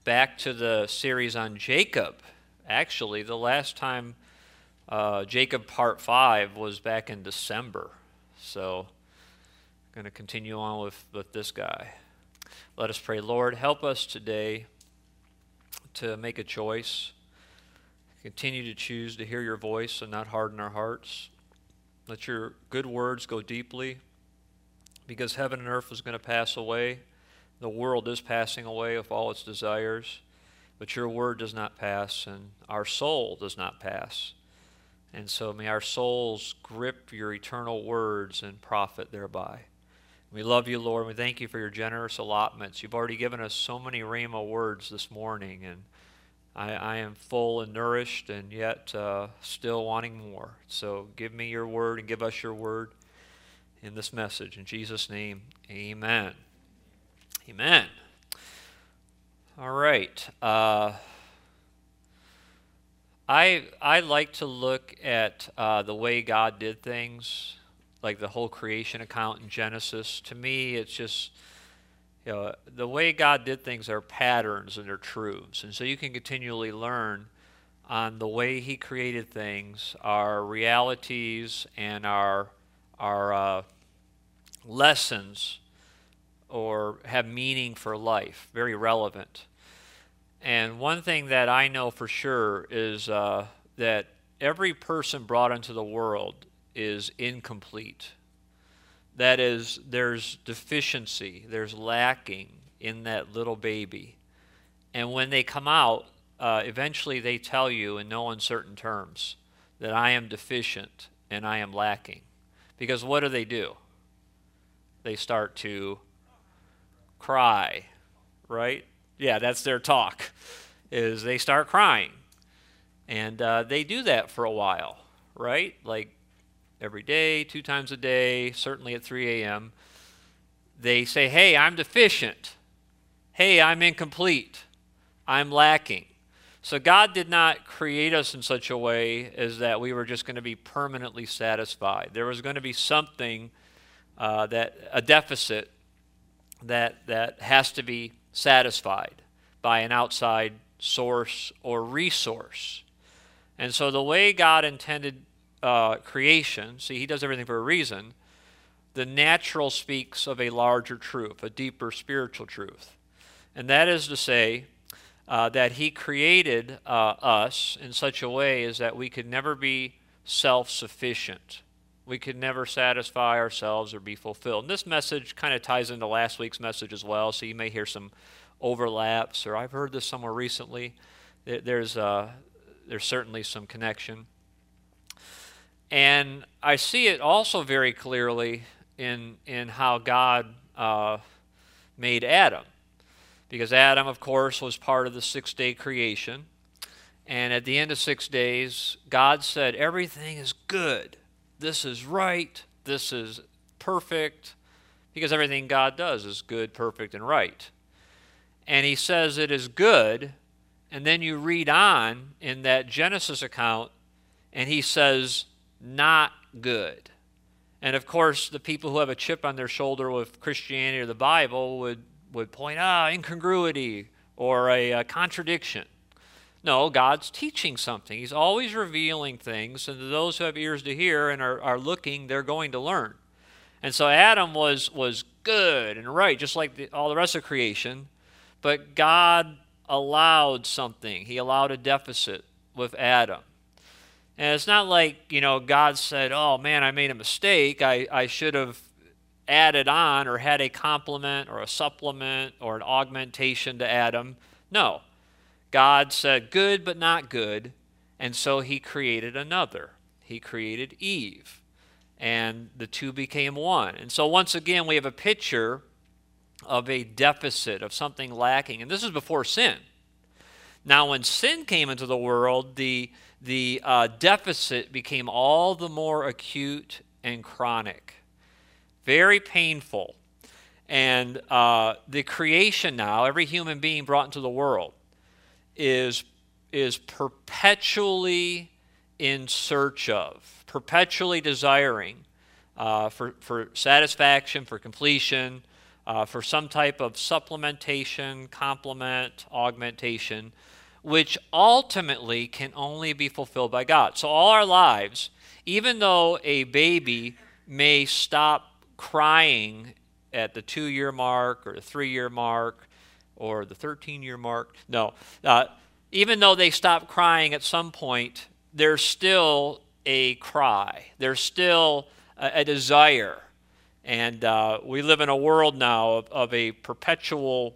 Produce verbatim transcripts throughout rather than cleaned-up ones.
back to the series on Jacob. Actually, the last time uh, Jacob Part five was back in December. So I'm going to continue on with, with this guy. Let us pray. Lord, help us today to make a choice. Continue to choose to hear your voice and not harden our hearts. Let your good words go deeply, because heaven and earth is going to pass away. The world is passing away with all its desires, but your word does not pass, and our soul does not pass. And so may our souls grip your eternal words and profit thereby. We love you, Lord, and we thank you for your generous allotments. You've already given us so many rhema words this morning, and I, I am full and nourished, and yet uh, still wanting more. So give me your word and give us your word in this message. In Jesus' name, amen. Amen. All right. Uh, I I like to look at uh, the way God did things, like the whole creation account in Genesis. To me, it's just, you know, the way God did things are patterns and they're truths. And so you can continually learn on the way he created things, our realities and our, our uh, lessons, or have meaning for life, very relevant. And one thing that I know for sure is uh, that every person brought into the world is incomplete. That is, there's deficiency, there's lacking in that little baby. And when they come out, uh, eventually they tell you in no uncertain terms that I am deficient and I am lacking. Because what do they do? They start to cry, right? Yeah, that's their talk, is they start crying. And uh, they do that for a while, right? Like every day, two times a day, certainly at three a.m. They say, hey, I'm deficient. Hey, I'm incomplete. I'm lacking. So God did not create us in such a way as that we were just going to be permanently satisfied. There was going to be something, uh, that a deficit, that that has to be satisfied by an outside source or resource. And so the way God intended uh, creation, see, he does everything for a reason, the natural speaks of a larger truth, a deeper spiritual truth. And that is to say uh, that he created uh, us in such a way as that we could never be self-sufficient. We could never satisfy ourselves or be fulfilled. And this message kind of ties into last week's message as well, so you may hear some overlaps, or I've heard this somewhere recently. There's, uh, there's certainly some connection. And I see it also very clearly in, in how God uh, made Adam. Because Adam, of course, was part of the six-day creation. And at the end of six days, God said, everything is good. This is right, this is perfect, because everything God does is good, perfect, and right. And he says it is good, and then you read on in that Genesis account, and he says, not good. And of course, the people who have a chip on their shoulder with Christianity or the Bible would, would point, ah, incongruity, or a, a contradiction. No, God's teaching something. He's always revealing things, and to those who have ears to hear and are, are looking, they're going to learn. And so Adam was, was good and right, just like the, all the rest of creation, but God allowed something. He allowed a deficit with Adam. And it's not like, you know, God said, oh, man, I made a mistake. I, I should have added on or had a complement or a supplement or an augmentation to Adam. No. God said, good but not good, and so he created another. He created Eve, and the two became one. And so once again, we have a picture of a deficit, of something lacking, and this is before sin. Now, when sin came into the world, the, the uh, deficit became all the more acute and chronic, very painful. And uh, the creation now, every human being brought into the world, is, is perpetually in search of, perpetually desiring uh, for, for satisfaction, for completion, uh, for some type of supplementation, complement, augmentation, which ultimately can only be fulfilled by God. So all our lives, even though a baby may stop crying at the two-year mark or the three-year mark or the thirteen-year mark, no, uh, even though they stop crying at some point, there's still a cry. There's still a, a desire. And uh, we live in a world now of, of a perpetual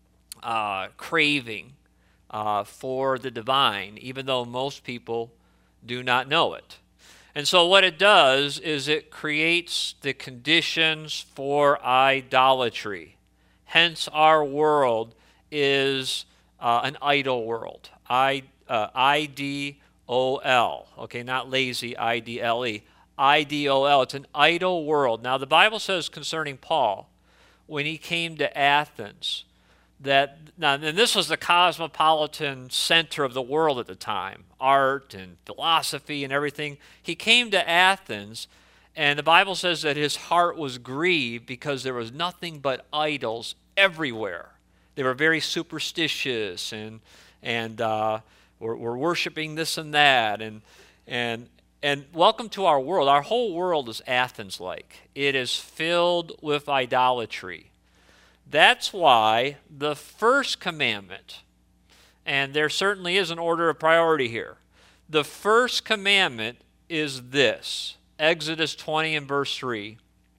uh, craving uh, for the divine, even though most people do not know it. And so what it does is it creates the conditions for idolatry. Hence, our world is uh, an idol world. I, uh, I D O L. Okay, not lazy, I D L E. I D O L. It's an idol world. Now, the Bible says concerning Paul, when he came to Athens, that, now, and this was the cosmopolitan center of the world at the time, art and philosophy and everything. He came to Athens, and the Bible says that his heart was grieved because there was nothing but idols everywhere. They were very superstitious and and uh, were, were worshiping this and that. And and and welcome to our world. Our whole world is Athens-like. It is filled with idolatry. That's why the first commandment, and there certainly is an order of priority here. The first commandment is this, Exodus twenty and verse three.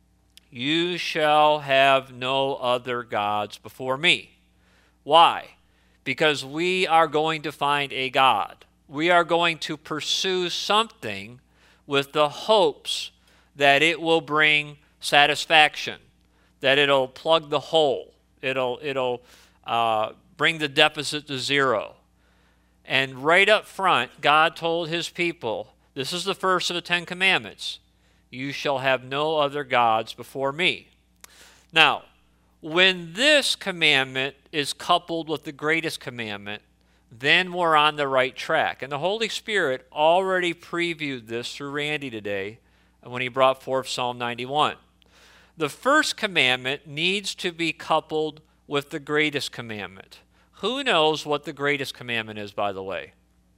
You shall have no other gods before me. Why? Because we are going to find a God. We are going to pursue something with the hopes that it will bring satisfaction, that it'll plug the hole, it'll, it'll uh, bring the deficit to zero. And right up front, God told his people, this is the first of the Ten Commandments, you shall have no other gods before me. Now, when this commandment is coupled with the greatest commandment, then we're on the right track. And the Holy Spirit already previewed this through Randy today when he brought forth Psalm ninety-one. The first commandment needs to be coupled with the greatest commandment. Who knows what the greatest commandment is, by the way?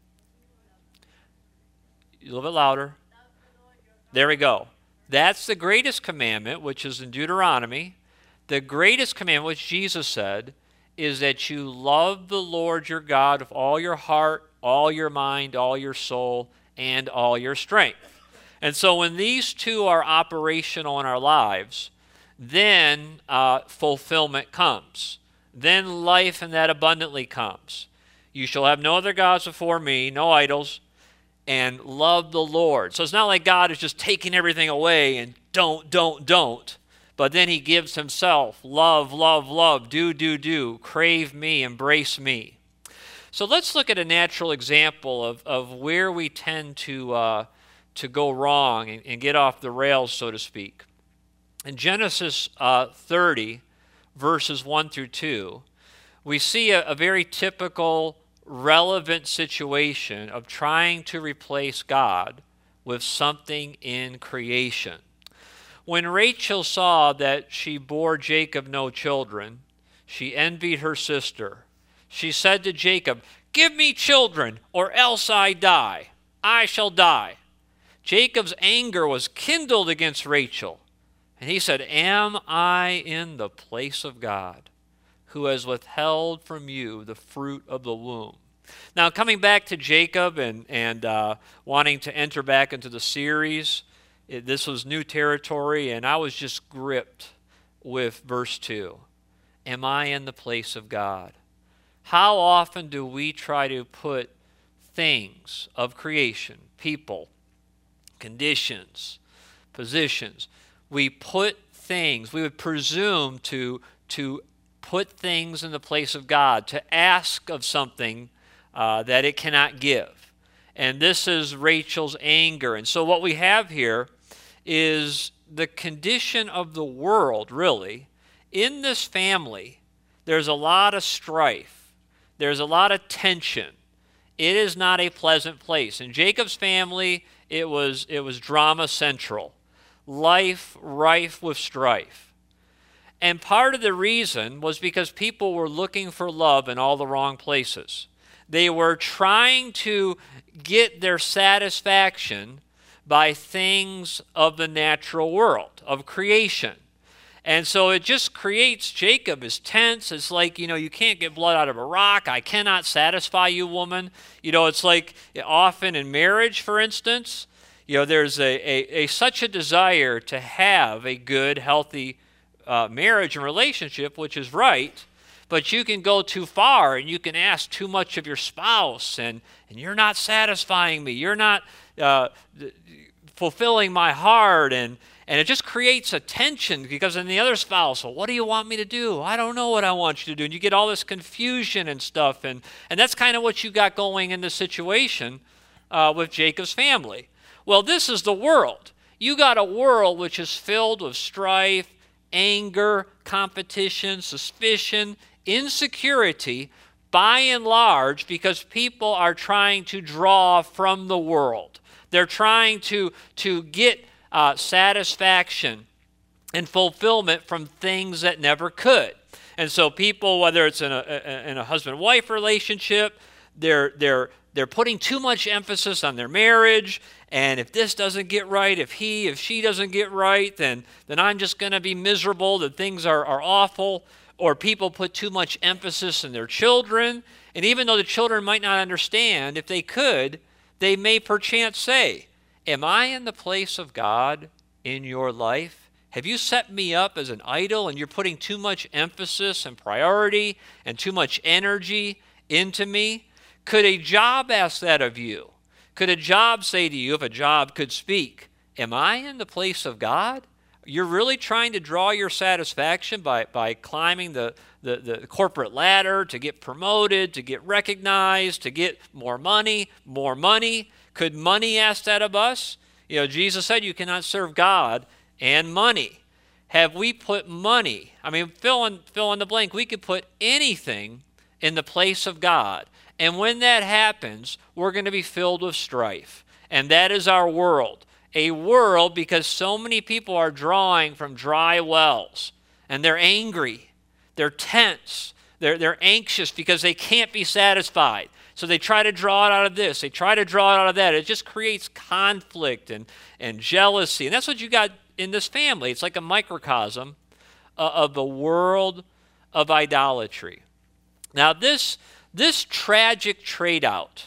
A little bit louder. There we go. That's the greatest commandment, which is in Deuteronomy. The greatest commandment, which Jesus said, is that you love the Lord your God with all your heart, all your mind, all your soul, and all your strength. And so when these two are operational in our lives, then uh, fulfillment comes. Then life and that abundantly comes. You shall have no other gods before me, no idols, and love the Lord. So it's not like God is just taking everything away and don't, don't, don't. But then he gives himself, love, love, love, do, do, do, crave me, embrace me. So let's look at a natural example of, of where we tend to, uh, to go wrong and, and get off the rails, so to speak. In Genesis uh, thirty, verses one through two, we see a, a very typical, relevant situation of trying to replace God with something in creation. When Rachel saw that she bore Jacob no children, she envied her sister. She said to Jacob, give me children, or else I die. I shall die. Jacob's anger was kindled against Rachel, and he said, am I in the place of God, who has withheld from you the fruit of the womb? Now, coming back to Jacob and, and uh, wanting to enter back into the series, it, this was new territory, and I was just gripped with verse two. Am I in the place of God? How often do we try to put things of creation, people, conditions, positions, we put things, we would presume to, to put things in the place of God, to ask of something uh, that it cannot give. And this is Rachel's anger. And so what we have here is the condition of the world, really. In this family, there's a lot of strife. There's a lot of tension. It is not a pleasant place. In Jacob's family, it was, it was drama central. Life rife with strife. And part of the reason was because people were looking for love in all the wrong places. They were trying to get their satisfaction by things of the natural world, of creation. And so it just creates, Jacob is tense. It's like, you know, you can't get blood out of a rock. I cannot satisfy you, woman. You know, it's like often in marriage, for instance, you know, there's a, a, a such a desire to have a good, healthy uh, marriage and relationship, which is right, but you can go too far and you can ask too much of your spouse, and, and you're not satisfying me. You're not uh, fulfilling my heart, and And it just creates a tension because then the other spouse, well, what do you want me to do? I don't know what I want you to do. And you get all this confusion and stuff. And, and that's kind of what you got going in this situation uh, with Jacob's family. Well, this is the world. You got a world which is filled with strife, anger, competition, suspicion, insecurity, by and large, because people are trying to draw from the world. They're trying to, to get Uh, satisfaction and fulfillment from things that never could. And so people, whether it's in a, a, in a husband-wife relationship, they're, they're, they're putting too much emphasis on their marriage, and if this doesn't get right, if he, if she doesn't get right, then, then I'm just going to be miserable, that things are, are awful. Or people put too much emphasis on their children, and even though the children might not understand, if they could, they may perchance say, am I in the place of God in your life? Have you set me up as an idol and you're putting too much emphasis and priority and too much energy into me? Could a job ask that of you? Could a job say to you, if a job could speak, am I in the place of God? You're really trying to draw your satisfaction by, by climbing the, the, the corporate ladder to get promoted, to get recognized, to get more money, more money. Could money ask that of us? You know, Jesus said you cannot serve God and money. Have we put money, I mean, fill in, fill in the blank, we could put anything in the place of God. And when that happens, we're going to be filled with strife. And that is our world. A world because so many people are drawing from dry wells. And they're angry. They're tense. They're, they're anxious because they can't be satisfied. So they try to draw it out of this. They try to draw it out of that. It just creates conflict and, and jealousy. And that's what you got in this family. It's like a microcosm uh, of the world of idolatry. Now, this, this tragic trade-out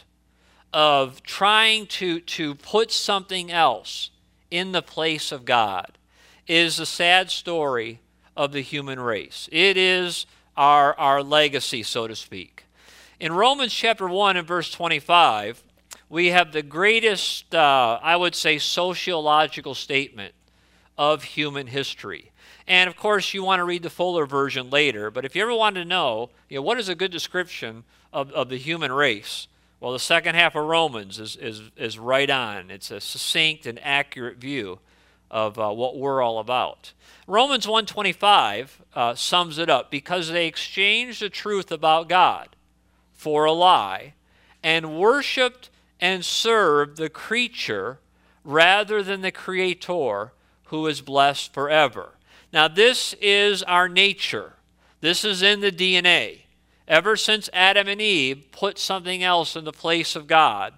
of trying to, to put something else in the place of God is a sad story of the human race. It is our, our legacy, so to speak. In Romans chapter one and verse twenty-five, we have the greatest, uh, I would say, sociological statement of human history. And of course, you want to read the fuller version later, but if you ever want to know, you know, what is a good description of, of the human race, well, the second half of Romans is, is, is right on. It's a succinct and accurate view of uh, what we're all about. Romans one twenty-five uh, sums it up, because they exchanged the truth about God for a lie, and worshiped and served the creature rather than the Creator, who is blessed forever. Now, this is our nature. This is in the D N A. Ever since Adam and Eve put something else in the place of God,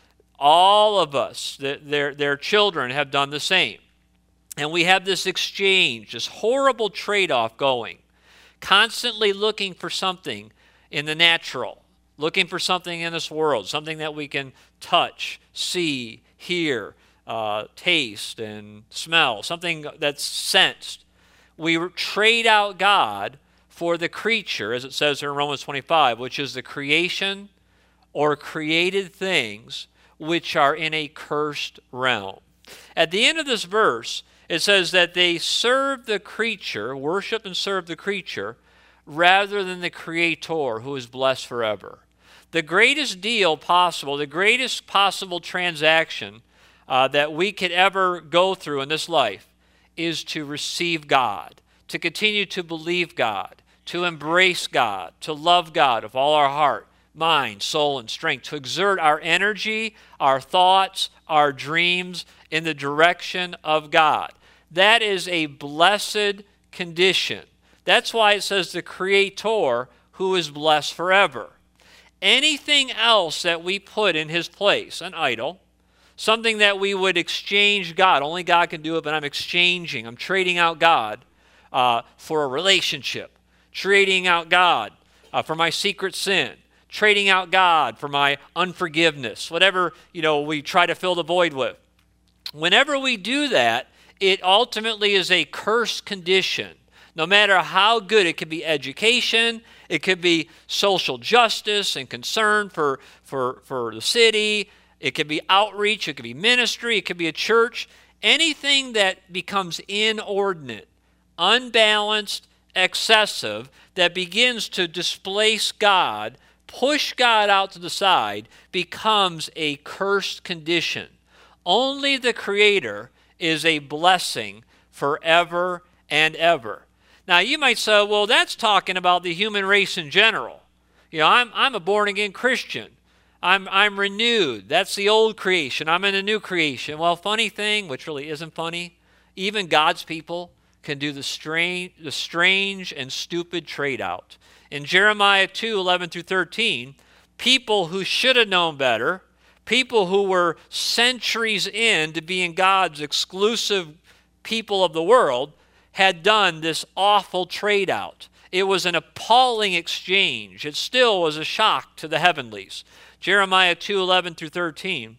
all of us, their, their children, have done the same. And we have this exchange, this horrible trade-off going, constantly looking for something in the natural, looking for something in this world, something that we can touch, see, hear, uh, taste, and smell, something that's sensed. We trade out God for the creature, as it says here in Romans twenty-five, which is the creation or created things which are in a cursed realm. At the end of this verse, it says that they serve the creature, worship and serve the creature, rather than the Creator, who is blessed forever. The greatest deal possible, the greatest possible transaction uh, that we could ever go through in this life is to receive God, to continue to believe God, to embrace God, to love God with all our heart, mind, soul, and strength, to exert our energy, our thoughts, our dreams in the direction of God. That is a blessed condition. That's why it says the Creator, who is blessed forever. Anything else that we put in his place, an idol, something that we would exchange God, only God can do it, but I'm exchanging, I'm trading out God uh, for a relationship, trading out God uh, for my secret sin, trading out God for my unforgiveness, whatever, you know, we try to fill the void with. Whenever we do that, it ultimately is a cursed condition. No matter how good, it could be education, it could be social justice and concern for, for, for the city, it could be outreach, it could be ministry, it could be a church. Anything that becomes inordinate, unbalanced, excessive, that begins to displace God, push God out to the side, becomes a cursed condition. Only the Creator is a blessing forever and ever. Now, you might say, well, that's talking about the human race in general. You know, I'm, I'm a born-again Christian. I'm, I'm renewed. That's the old creation. I'm in a new creation. Well, funny thing, which really isn't funny, even God's people can do the strange, the strange and stupid trade-out. In Jeremiah two, eleven through thirteen, people who should have known better, people who were centuries in to being God's exclusive people of the world, had done this awful trade-out. It was an appalling exchange. It still was a shock to the heavenlies. Jeremiah two, eleven through thirteen.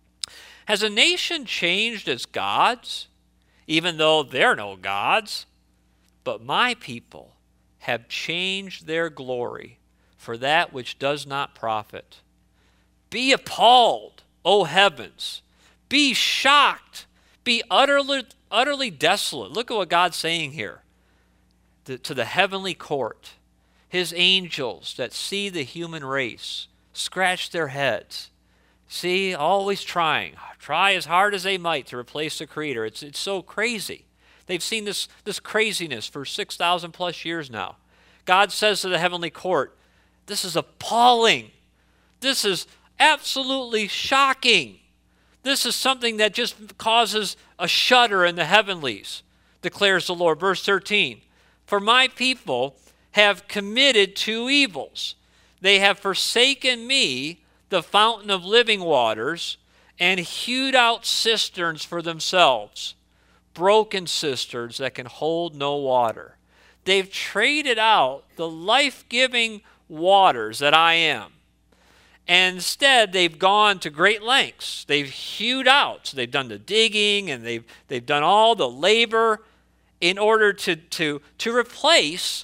Has a nation changed its gods, even though they're no gods? But my people have changed their glory for that which does not profit. Be appalled, O heavens. Be shocked. Be utterly, utterly desolate. Look at what God's saying here. The, to the heavenly court, his angels that see the human race scratch their heads. See, always trying. Try as hard as they might to replace the Creator. It's, it's so crazy. They've seen this, this craziness for six thousand plus years now. God says to the heavenly court, this is appalling. This is absolutely shocking. This is something that just causes a shudder in the heavenlies, declares the Lord. Verse thirteen, for my people have committed two evils. They have forsaken me, the fountain of living waters, and hewed out cisterns for themselves, broken cisterns that can hold no water. They've traded out the life-giving waters that I am. And instead, they've gone to great lengths. They've hewed out. So they've done the digging and they've, they've done all the labor in order to, to, to replace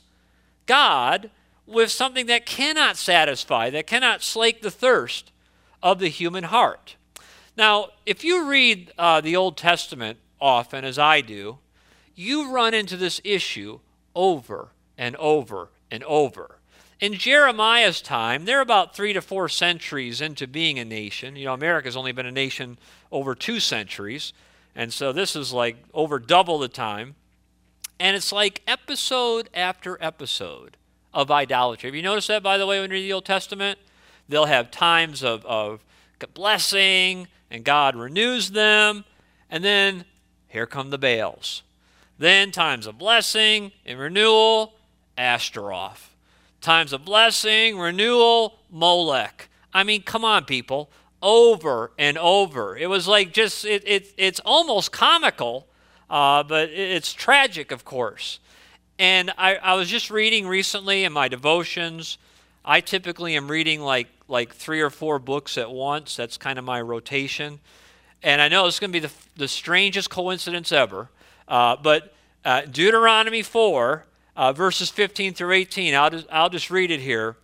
God with something that cannot satisfy, that cannot slake the thirst of the human heart. Now, if you read uh, the Old Testament often, as I do, you run into this issue over and over and over. In Jeremiah's time, they're about three to four centuries into being a nation. You know, America's only been a nation over two centuries, and so this is like over double the time. And it's like episode after episode of idolatry. Have you noticed that, by the way, when you read the Old Testament? They'll have times of, of blessing, and God renews them, and then here come the Baals. Then times of blessing and renewal, Ashtaroth. Times of blessing, renewal, Molech. I mean, come on, people. Over and over. It was like just, it, it, it's almost comical, uh, but it's tragic, of course. And I, I was just reading recently in my devotions. I typically am reading like, like three or four books at once. That's kind of my rotation. And I know it's going to be the, the strangest coincidence ever. Uh, but uh, Deuteronomy four, uh, verses fifteen through eighteen, I'll just, I'll just read it here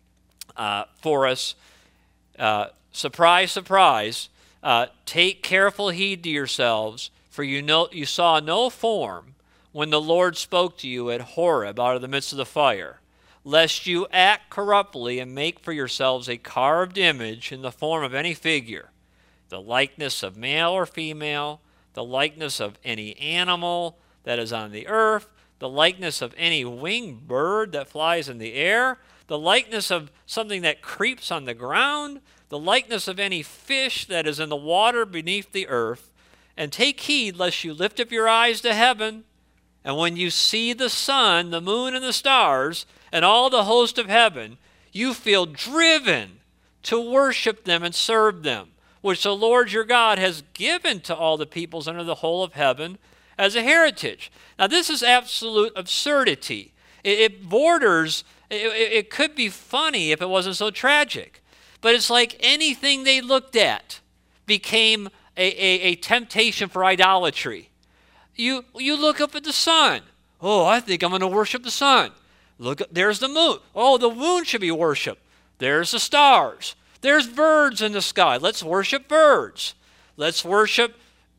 uh, for us. Uh, surprise, surprise. Uh, Take careful heed to yourselves, for you know you saw no form when the Lord spoke to you at Horeb out of the midst of the fire, lest you act corruptly and make for yourselves a carved image in the form of any figure, the likeness of male or female, the likeness of any animal that is on the earth, the likeness of any winged bird that flies in the air, the likeness of something that creeps on the ground, the likeness of any fish that is in the water beneath the earth. And take heed lest you lift up your eyes to heaven And when you see the sun, the moon, and the stars, and all the host of heaven, you feel driven to worship them and serve them, which the Lord your God has given to all the peoples under the whole of heaven as a heritage. Now, this is absolute absurdity. It, it borders, it, it could be funny if it wasn't so tragic. But it's like anything they looked at became a, a, a temptation for idolatry. You, you look up at the sun. Oh, I think I'm going to worship the sun. Look, there's the moon. Oh, the moon should be worshiped. There's the stars. There's birds in the sky. Let's worship birds. Let's worship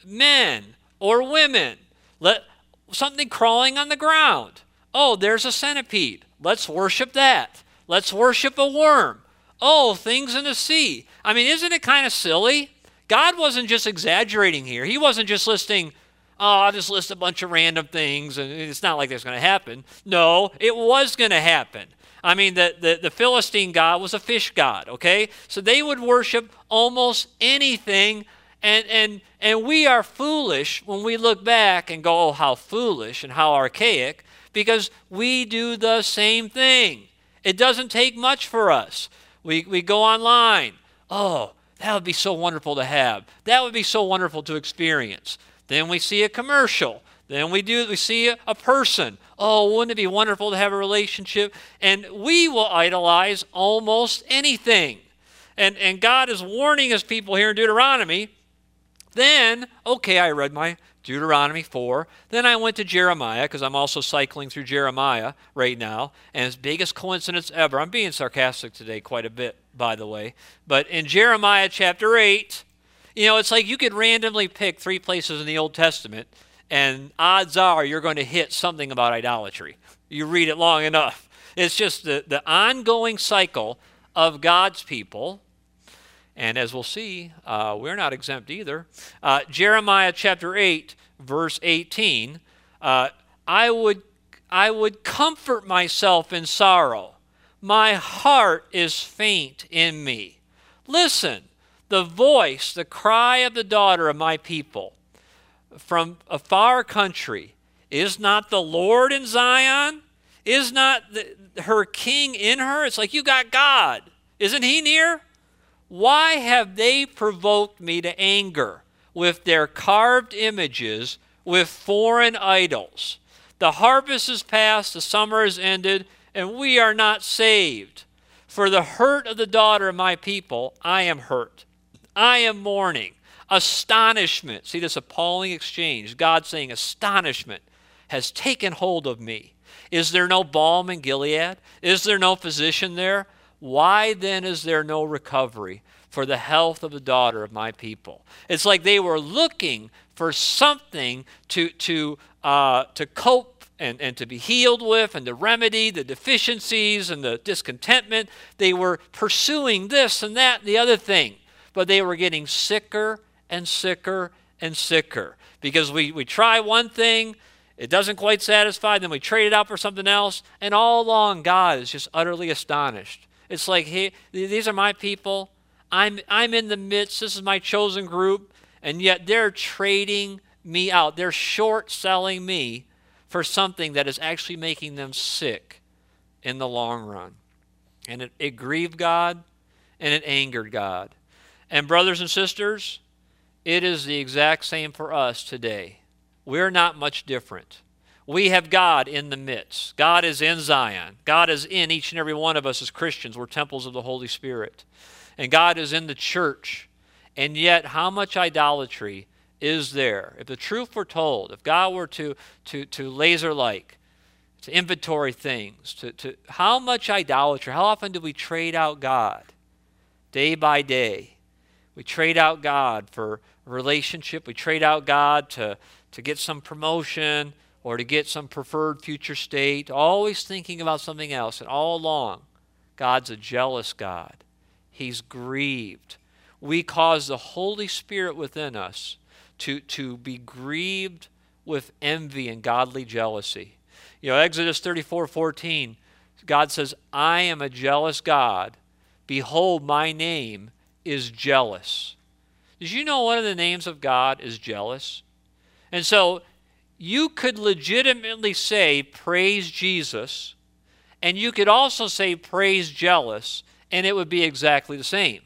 men or women. Let something crawling on the ground. Oh, there's a centipede. Let's worship that. Let's worship a worm. Oh, things in the sea. I mean, isn't it kind of silly? God wasn't just exaggerating here. He wasn't just listing, oh, I'll just list a bunch of random things, and it's not like that's going to happen. No, it was going to happen. I mean, the, the, the Philistine god was a fish god, okay? So they would worship almost anything, and, and, and we are foolish when we look back and go, oh, how foolish and how archaic, because we do the same thing. It doesn't take much for us. We, we go online. Oh, that would be so wonderful to have. That would be so wonderful to experience. Then we see a commercial. Then we do we see a, a person. Oh, wouldn't it be wonderful to have a relationship? And we will idolize almost anything. And, and God is warning his people here in Deuteronomy. Then, okay, I read my Deuteronomy four. Then I went to Jeremiah, because I'm also cycling through Jeremiah right now. And it's biggest coincidence ever. I'm being sarcastic today quite a bit, by the way. But in Jeremiah chapter eight, you know, it's like you could randomly pick three places in the Old Testament, and odds are you're going to hit something about idolatry. You read it long enough. It's just the, the ongoing cycle of God's people. And as we'll see, uh, we're not exempt either. Uh, Jeremiah chapter eight, verse eighteen, uh, I would, I would comfort myself in sorrow. My heart is faint in me. Listen, the voice, the cry of the daughter of my people from a far country. Is not the Lord in Zion? Is not the, her king in her? It's like, you got God. Isn't he near? Why have they provoked me to anger with their carved images, with foreign idols? The harvest is past, the summer is ended, and we are not saved. For the hurt of the daughter of my people, I am hurt. I am mourning. Astonishment. See this appalling exchange. God saying, astonishment has taken hold of me. Is there no balm in Gilead? Is there no physician there? Why then is there no recovery for the health of the daughter of my people? It's like they were looking for something to, to, uh, to cope and, and to be healed with and to remedy the deficiencies and the discontentment. They were pursuing this and that and the other thing, but they were getting sicker and sicker and sicker because we, we try one thing, it doesn't quite satisfy, then we trade it out for something else, and all along God is just utterly astonished. It's like, hey, these are my people. I'm, I'm in the midst. This is my chosen group. And yet they're trading me out. They're short-selling me for something that is actually making them sick in the long run. And it, it grieved God, and it angered God. And brothers and sisters, it is the exact same for us today. We're not much different. We have God in the midst. God is in Zion. God is in each and every one of us as Christians. We're temples of the Holy Spirit. And God is in the church. And yet, how much idolatry is there? If the truth were told, if God were to, to, to laser-like, to inventory things, to, to how much idolatry, how often do we trade out God day by day? We trade out God for a relationship. We trade out God to, to get some promotion or to get some preferred future state, always thinking about something else. And all along, God's a jealous God. He's grieved. We cause the Holy Spirit within us to, to be grieved with envy and godly jealousy. You know, Exodus thirty-four fourteen, God says, I am a jealous God. Behold, my name is jealous. Did you know one of the names of God is jealous? And so you could legitimately say praise Jesus, and you could also say praise jealous, and it would be exactly the same.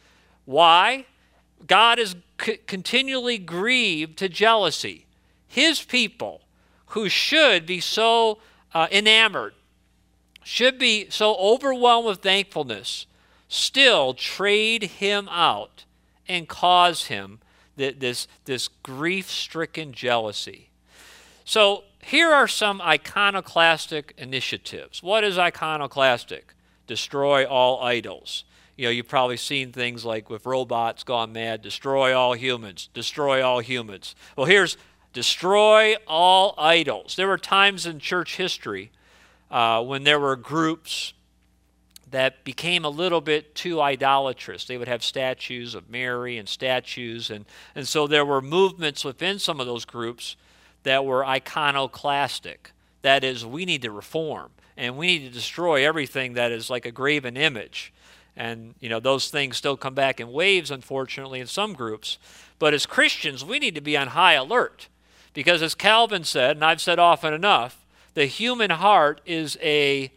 Why? God is c- continually grieved to jealousy. His people, who should be so uh, enamored, should be so overwhelmed with thankfulness, still trade him out and cause him th- this, this grief-stricken jealousy. So here are some iconoclastic initiatives. What is iconoclastic? Destroy all idols. You know, you've probably seen things like with robots gone mad, destroy all humans, destroy all humans. Well, here's destroy all idols. There were times in church history uh, when there were groups that became a little bit too idolatrous. They would have statues of Mary and statues, and, and so there were movements within some of those groups that were iconoclastic. That is, we need to reform, and we need to destroy everything that is like a graven image. And, you know, those things still come back in waves, unfortunately, in some groups. But as Christians, we need to be on high alert. Because as Calvin said, and I've said often enough, the human heart is a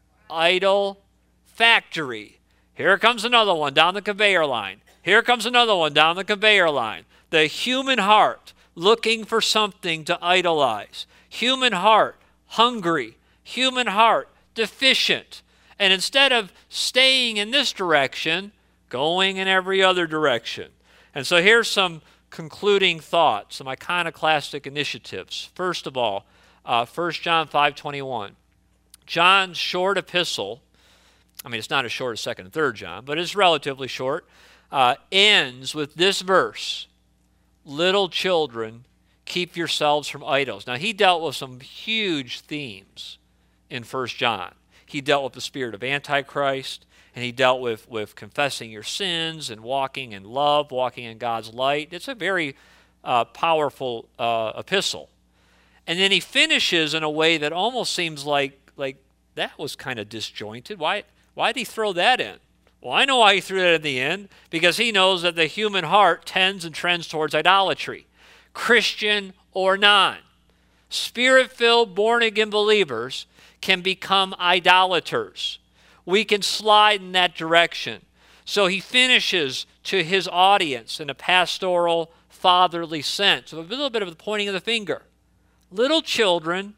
idol factory. Here comes another one down the conveyor line. Here comes another one down the conveyor line. The human heart looking for something to idolize. Human heart hungry. Human heart deficient. And instead of staying in this direction, going in every other direction. And so here's some concluding thoughts, some iconoclastic initiatives. First of all, uh, First John five twenty-one. John's short epistle, I mean, it's not as short as Second and Third John, but it's relatively short, uh, ends with this verse, little children, keep yourselves from idols. Now, he dealt with some huge themes in First John. He dealt with the spirit of Antichrist, and he dealt with, with confessing your sins and walking in love, walking in God's light. It's a very uh, powerful uh, epistle. And then he finishes in a way that almost seems like, like that was kind of disjointed. Why, why did he throw that in? Well, I know why he threw that in the end, because he knows that the human heart tends and trends towards idolatry, Christian or non. Spirit-filled, born-again believers can become idolaters. We can slide in that direction. So he finishes to his audience in a pastoral, fatherly sense, with a little bit of the pointing of the finger. Little children,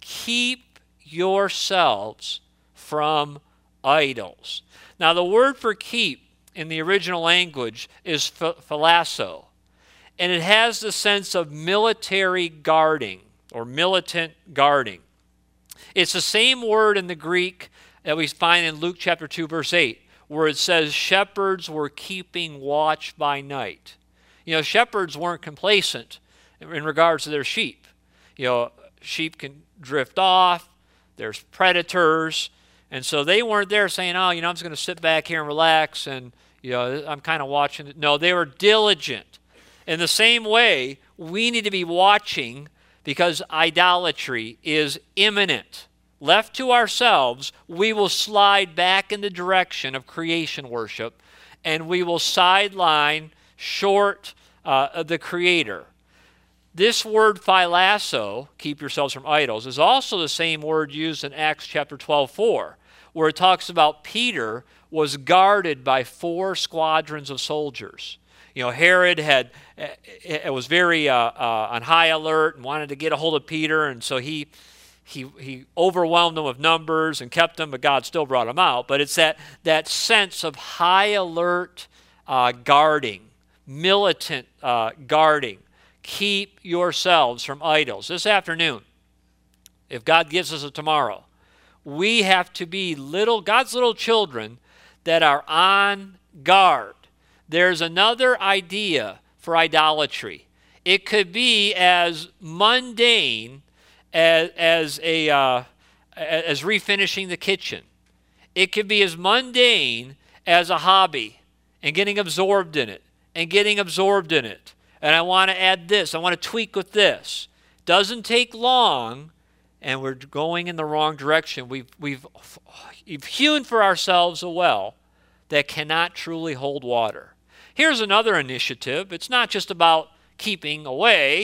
keep yourselves from idols. Now, the word for keep in the original language is philasso, and it has the sense of military guarding or militant guarding. It's the same word in the Greek that we find in Luke chapter two, verse eight, where it says shepherds were keeping watch by night. You know, shepherds weren't complacent in regards to their sheep. You know, sheep can drift off, there's predators, and so they weren't there saying, oh, you know, I'm just going to sit back here and relax and, you know, I'm kind of watching it. No, they were diligent. In the same way, we need to be watching because idolatry is imminent. Left to ourselves, we will slide back in the direction of creation worship, and we will sideline short uh, the Creator. This word philasso, keep yourselves from idols, is also the same word used in Acts chapter twelve four, where it talks about Peter was guarded by four squadrons of soldiers. You know, Herod had it was very uh, uh, on high alert and wanted to get a hold of Peter, and so he he he overwhelmed them with numbers and kept them, but God still brought them out. But it's that that sense of high alert uh, guarding, militant uh, guarding. Keep yourselves from idols. This afternoon, if God gives us a tomorrow, we have to be little God's little children that are on guard. There's another idea for idolatry. It could be as mundane as, as, a, uh, as refinishing the kitchen. It could be as mundane as a hobby and getting absorbed in it and getting absorbed in it. And I want to add this. I want to tweak with this. Doesn't take long, and we're going in the wrong direction. We've, we've, we've hewn for ourselves a well that cannot truly hold water. Here's another initiative. It's not just about keeping away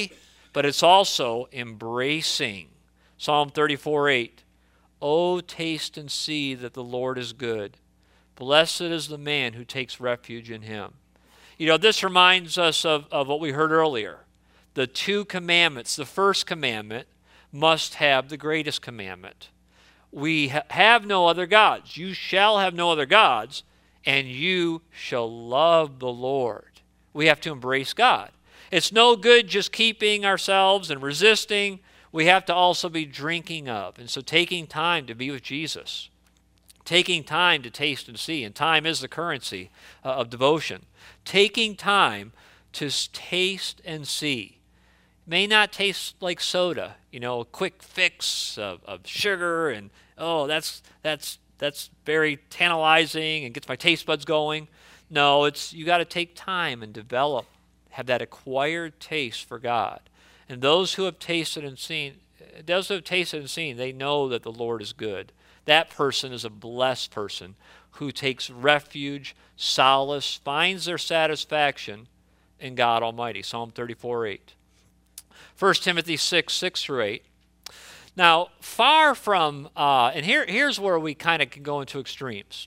but it's also embracing. Psalm thirty-four eight. Oh, taste and see that the Lord is good. Blessed is the man who takes refuge in him. You know, this reminds us of, of what we heard earlier. The two commandments. The first commandment must have the greatest commandment. We ha- have no other gods. You shall have no other gods, and you shall love the Lord. We have to embrace God. It's no good just keeping ourselves and resisting. We have to also be drinking of. And so taking time to be with Jesus. Taking time to taste and see. And time is the currency uh, of devotion. Taking time to taste and see. May not taste like soda, you know, a quick fix of, of sugar, and oh, that's that's that's very tantalizing and gets my taste buds going. No, it's you got to take time and develop, have that acquired taste for God. And those who have tasted and seen, those who have tasted and seen, they know that the Lord is good. That person is a blessed person who takes refuge, solace, finds their satisfaction in God Almighty. Psalm thirty-four eight. First Timothy six, six through eight. Now, far from, uh, and here, here's where we kind of can go into extremes.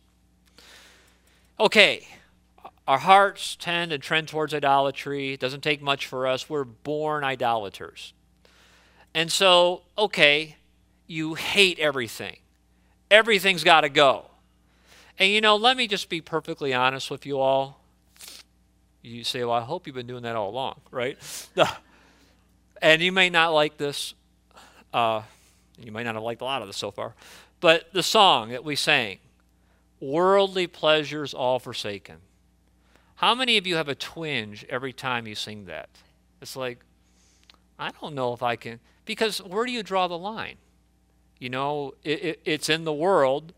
Okay, our hearts tend to trend towards idolatry. It doesn't take much for us. We're born idolaters. And so, okay, you hate everything. Everything's got to go. And you know, let me just be perfectly honest with you all. You say, well, I hope you've been doing that all along, right? And you may not like this. Uh, you might not have liked a lot of this so far. But the song that we sang, worldly pleasures all forsaken. How many of you have a twinge every time you sing that? It's like, I don't know if I can. Because where do you draw the line? You know, it, it, it's in the world.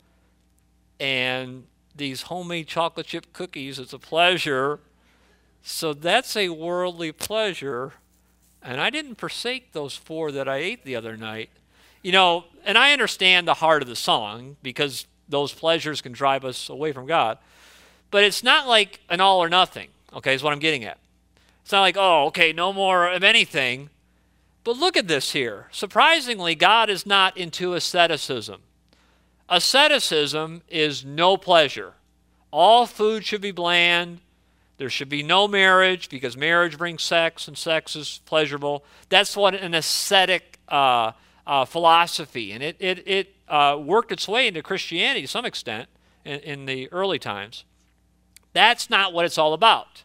And these homemade chocolate chip cookies, it's a pleasure. So that's a worldly pleasure. And I didn't forsake those four that I ate the other night. You know, and I understand the heart of the song because those pleasures can drive us away from God. But it's not like an all or nothing, okay, is what I'm getting at. It's not like, oh, okay, no more of anything. But look at this here. Surprisingly, God is not into asceticism. Asceticism is no pleasure. All food should be bland. There should be no marriage because marriage brings sex and sex is pleasurable. That's what an ascetic uh, uh, philosophy, and it it, it uh, worked its way into Christianity to some extent in, in the early times. That's not what it's all about.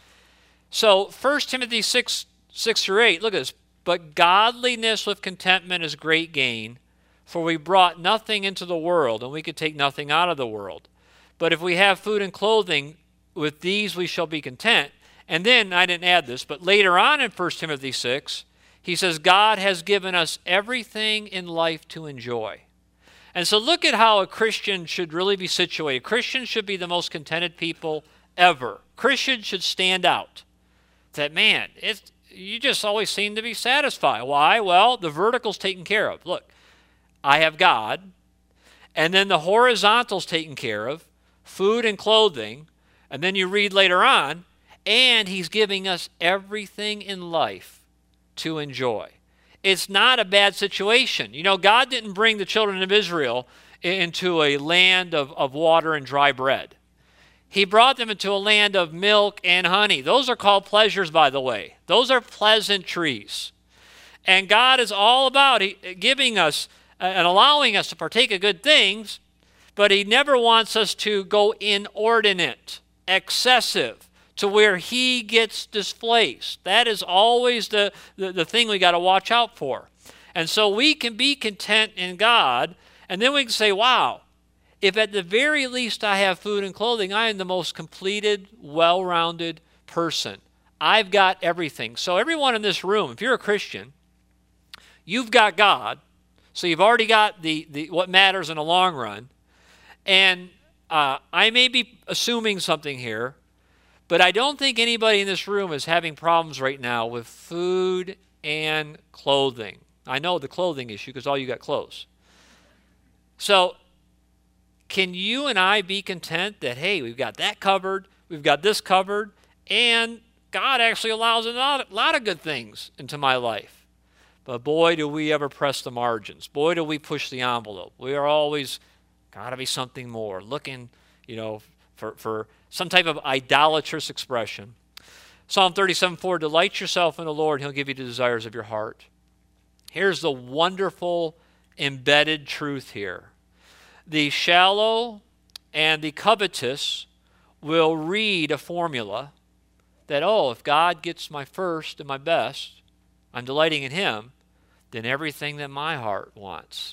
So First Timothy six, six through eight, look at this. But godliness with contentment is great gain, for we brought nothing into the world, and we could take nothing out of the world. But if we have food and clothing, with these we shall be content. And then, I didn't add this, but later on in First Timothy six, he says, God has given us everything in life to enjoy. And so look at how a Christian should really be situated. Christians should be the most contented people ever. Christians should stand out. That, man, it's, you just always seem to be satisfied. Why? Well, the vertical's taken care of. Look, I have God, and then the horizontal's taken care of, food and clothing. And then you read later on, and he's giving us everything in life to enjoy. It's not a bad situation. You know, God didn't bring the children of Israel into a land of, of water and dry bread. He brought them into a land of milk and honey. Those are called pleasures, by the way. Those are pleasantries. And God is all about giving us and allowing us to partake of good things, but he never wants us to go inordinate, excessive, to where he gets displaced. That is always the, the, the thing we got to watch out for. And so we can be content in God, and then we can say, wow, if at the very least I have food and clothing, I am the most completed, well-rounded person. I've got everything. So everyone in this room, if you're a Christian, you've got God, so you've already got the, the what matters in the long run. And uh, I may be assuming something here, but I don't think anybody in this room is having problems right now with food and clothing. I know the clothing issue because all you got clothes. So can you and I be content that, hey, we've got that covered, we've got this covered, and God actually allows a lot, a lot of good things into my life. But boy, do we ever press the margins. Boy, do we push the envelope. We are always, got to be something more, looking, you know, for, for some type of idolatrous expression. Psalm thirty-seven four, delight yourself in the Lord, and he'll give you the desires of your heart. Here's the wonderful embedded truth here. The shallow and the covetous will read a formula that, oh, if God gets my first and my best, I'm delighting in him, then everything that my heart wants,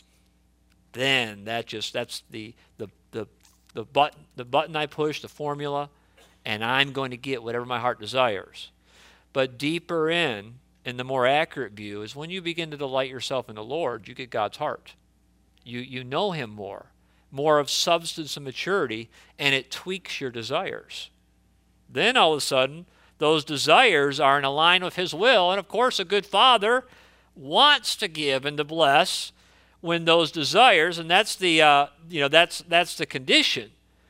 then that just, that's the, the, the, the, button, the button I push, the formula, and I'm going to get whatever my heart desires. But deeper in, and the more accurate view is when you begin to delight yourself in the Lord, you get God's heart. You, you know him more, more of substance and maturity, and it tweaks your desires. Then all of a sudden, those desires are in line with his will, and of course a good father wants to give and to bless when those desires, and that's the uh, you know that's that's the condition.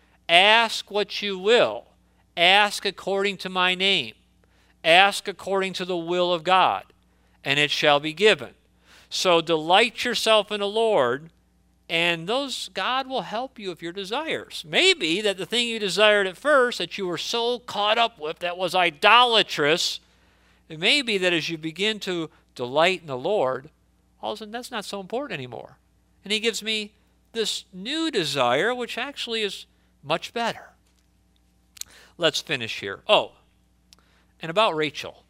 Ask what you will. Ask according to my name. Ask according to the will of God, and it shall be given. So delight yourself in the Lord, and those God will help you with your desires. Maybe that the thing you desired at first that you were so caught up with that was idolatrous, it may be that as you begin to delight in the Lord, all of a sudden that's not so important anymore. And he gives me this new desire, which actually is much better. Let's finish here. Oh, and about Rachel.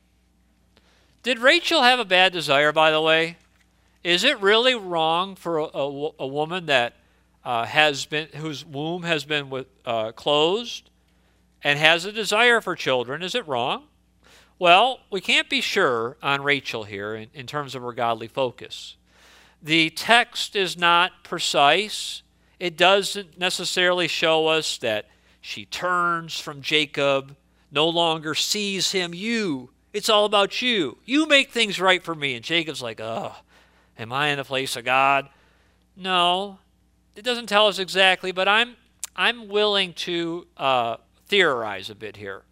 Did Rachel have a bad desire, by the way? Is it really wrong for a, a, a woman that uh, has been, whose womb has been with, uh, closed and has a desire for children? Is it wrong? Well, we can't be sure on Rachel here in, in terms of her godly focus. The text is not precise. It doesn't necessarily show us that she turns from Jacob, no longer sees him. You, it's all about you. You make things right for me. And Jacob's like, oh, am I in the place of God? No, it doesn't tell us exactly, but I'm, I'm willing to uh, theorize a bit here.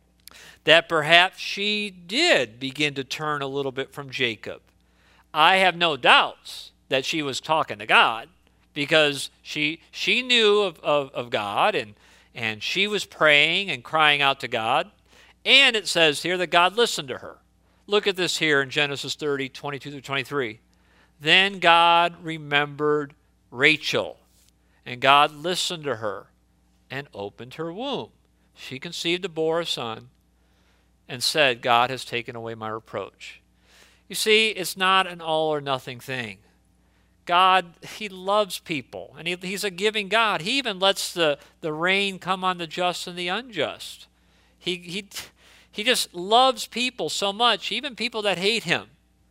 That perhaps she did begin to turn a little bit from Jacob. I have no doubts that she was talking to God because she she knew of, of, of God and, and she was praying and crying out to God. And it says here that God listened to her. Look at this here in Genesis thirty, twenty-two through twenty-three. Then God remembered Rachel, and God listened to her and opened her womb. She conceived and bore a son, and said, God has taken away my reproach. You see, it's not an all or nothing thing. God, he loves people, and he, he's a giving God. He even lets the, the rain come on the just and the unjust. He, he, he just loves people so much, even people that hate him.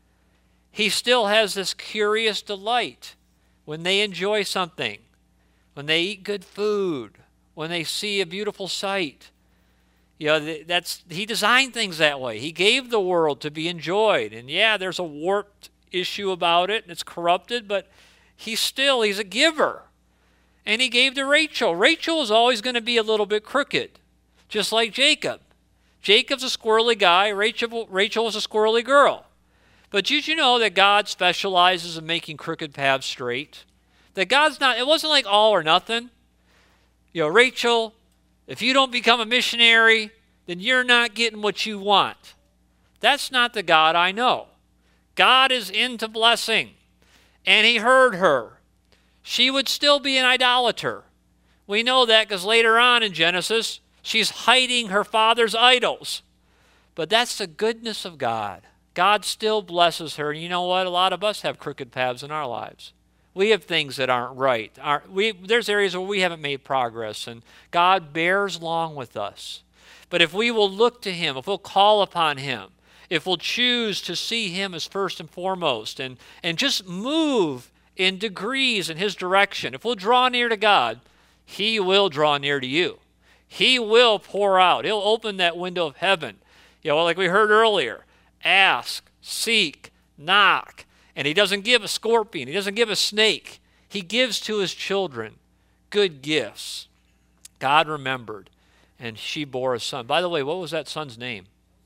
He still has this curious delight when they enjoy something, when they eat good food, when they see a beautiful sight. You know, that's, he designed things that way. He gave the world to be enjoyed. And yeah, there's a warped issue about it, and it's corrupted, but he's still, he's a giver. And he gave to Rachel. Rachel is always going to be a little bit crooked, just like Jacob. Jacob's a squirrely guy. Rachel, Rachel is a squirrely girl. But did you know that God specializes in making crooked paths straight? That God's not, it wasn't like all or nothing. You know, Rachel, if you don't become a missionary, then you're not getting what you want. That's not the God I know. God is into blessing. And he heard her. She would still be an idolater. We know that because later on in Genesis, she's hiding her father's idols. But that's the goodness of God. God still blesses her. And you know what? A lot of us have crooked paths in our lives. We have things that aren't right. Our, we, there's areas where we haven't made progress, and God bears long with us. But if we will look to him, if we'll call upon him, if we'll choose to see him as first and foremost, and, and just move in degrees in his direction, if we'll draw near to God, he will draw near to you. He will pour out. He'll open that window of heaven. You know, like we heard earlier, ask, seek, knock. And he doesn't give a scorpion. He doesn't give a snake. He gives to his children good gifts. God remembered, and she bore a son. By the way, what was that son's name?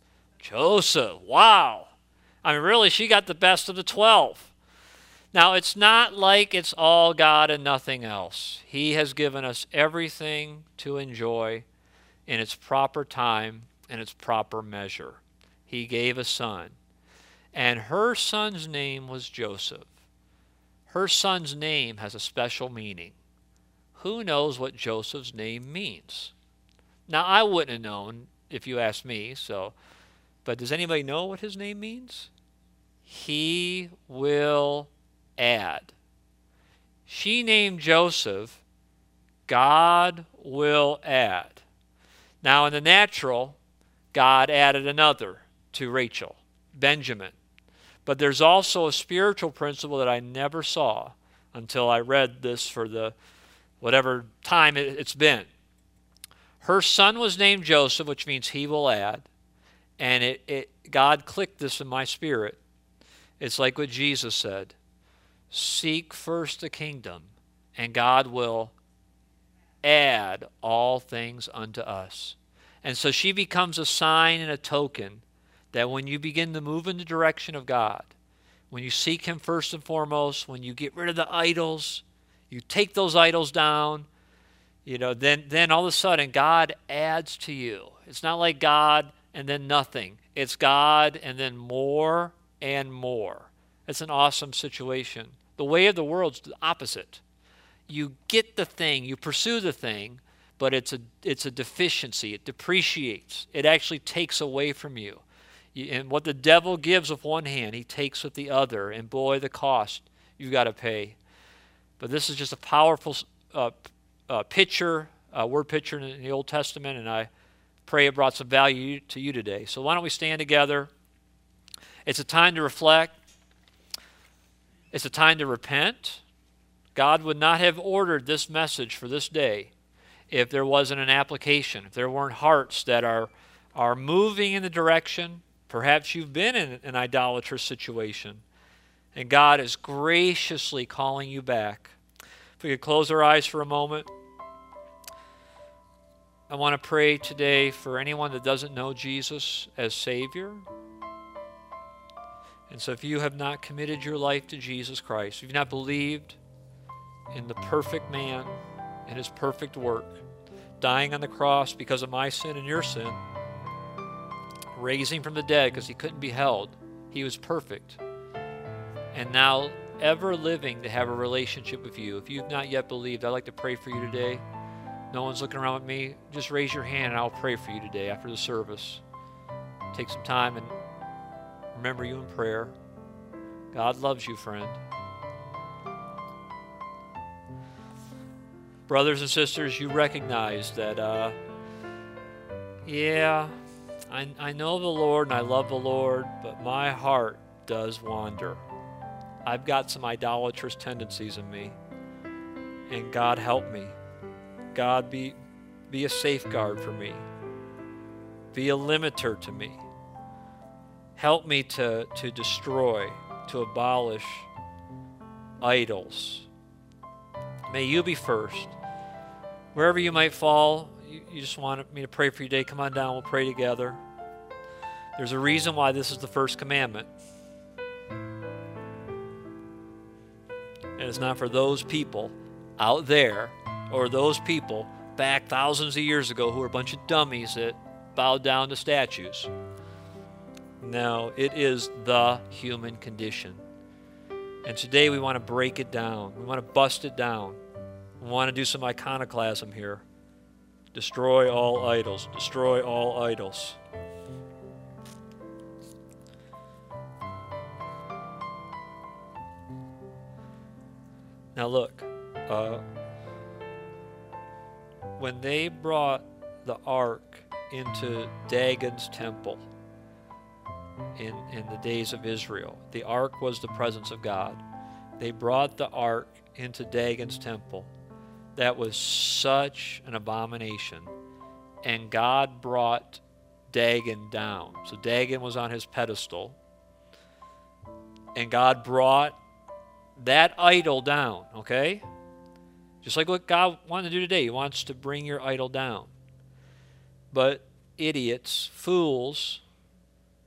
Joseph, wow. I mean, really, she got the best of the twelve. Now, it's not like it's all God and nothing else. He has given us everything to enjoy in its proper time and its proper measure. He gave a son. And her son's name was Joseph. Her son's name has a special meaning. Who knows what Joseph's name means? Now, I wouldn't have known if you asked me, so, but does anybody know what his name means? He will add. She named Joseph, God will add. Now, in the natural, God added another to Rachel, Benjamin. But there's also a spiritual principle that I never saw until I read this for the whatever time it's been. Her son was named Joseph, which means he will add. And it, it God clicked this in my spirit. It's like what Jesus said. Seek first the kingdom, and God will add all things unto us. And so she becomes a sign and a token that when you begin to move in the direction of God, when you seek him first and foremost, when you get rid of the idols, you take those idols down, you know, then, then all of a sudden God adds to you. It's not like God and then nothing. It's God and then more and more. It's an awesome situation. The way of the world's the opposite. You get the thing, you pursue the thing, but it's a, it's a deficiency. It depreciates. It actually takes away from you. And what the devil gives with one hand, he takes with the other. And boy, the cost you've got to pay. But this is just a powerful uh, uh, picture, uh, word picture in the Old Testament, and I pray it brought some value to you today. So why don't we stand together? It's a time to reflect. It's a time to repent. God would not have ordered this message for this day if there wasn't an application, if there weren't hearts that are, are moving in the direction. Perhaps you've been in an idolatrous situation, and God is graciously calling you back. If we could close our eyes for a moment. I want to pray today for anyone that doesn't know Jesus as Savior. And so if you have not committed your life to Jesus Christ, if you've not believed in the perfect man and his perfect work, dying on the cross because of my sin and your sin, raising from the dead because he couldn't be held. He was perfect. And now ever living to have a relationship with you. If you've not yet believed, I'd like to pray for you today. No one's looking around at me. Just raise your hand and I'll pray for you today after the service. Take some time and remember you in prayer. God loves you, friend. Brothers and sisters, you recognize that, uh, yeah, I, I know the Lord and I love the Lord, but my heart does wander. I've got some idolatrous tendencies in me, and God help me. God, be, be a safeguard for me. Be a limiter to me. Help me to, to destroy, to abolish idols. May you be first. Wherever you might fall, you, you just want me to pray for you today. Come on down, we'll pray together. There's a reason why this is the first commandment. And it's not for those people out there or those people back thousands of years ago who were a bunch of dummies that bowed down to statues. No, it is the human condition. And today we want to break it down. We want to bust it down. We want to do some iconoclasm here. Destroy all idols. Destroy all idols. Now look, uh, when they brought the ark into Dagon's temple in, in the days of Israel, the ark was the presence of God. They brought the ark into Dagon's temple. That was such an abomination. And God brought Dagon down. So Dagon was on his pedestal. And God brought that idol down, okay? Just like what God wanted to do today. He wants to bring your idol down. But idiots, fools,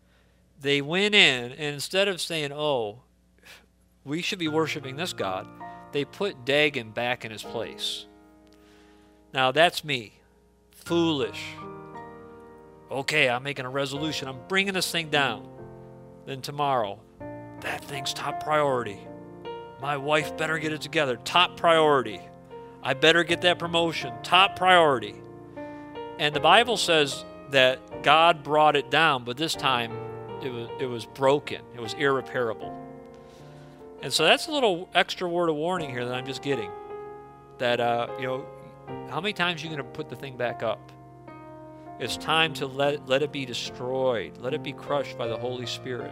they went in, and instead of saying, oh, we should be worshiping this God, they put Dagon back in his place. Now that's me. Foolish. Okay, I'm making a resolution. I'm bringing this thing down. Then tomorrow, that thing's top priority. My wife better get it together. Top priority. I better get that promotion. Top priority. And the Bible says that God brought it down, but this time it was, it was broken. It was irreparable. And so that's a little extra word of warning here that I'm just getting. That, uh, you know, how many times are you going to put the thing back up? It's time to let, let it be destroyed. Let it be crushed by the Holy Spirit.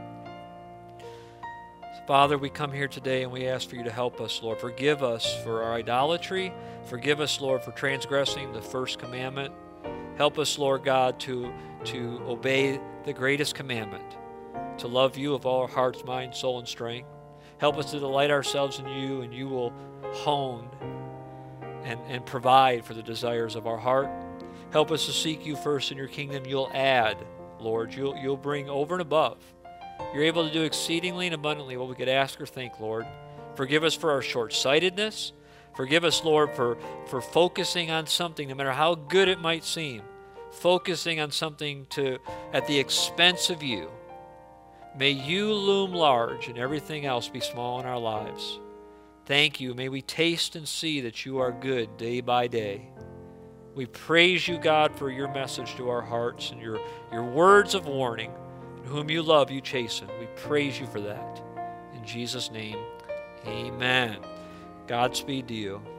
Father, we come here today and we ask for you to help us, Lord. Forgive us for our idolatry. Forgive us, Lord, for transgressing the first commandment. Help us, Lord God, to, to obey the greatest commandment, to love you with all our hearts, mind, soul, and strength. Help us to delight ourselves in you, and you will hone and, and provide for the desires of our heart. Help us to seek you first in your kingdom. You'll add, Lord. You'll, you'll bring over and above. You're able to do exceedingly and abundantly what we could ask or think, Lord. Forgive us for our short-sightedness. Forgive us, Lord, for, for focusing on something, no matter how good it might seem, focusing on something to at the expense of you. May you loom large and everything else be small in our lives. Thank you. May we taste and see that you are good day by day. We praise you, God, for your message to our hearts and your, your words of warning. Whom you love, you chasten. We praise you for that. In Jesus' name, amen. Godspeed to you.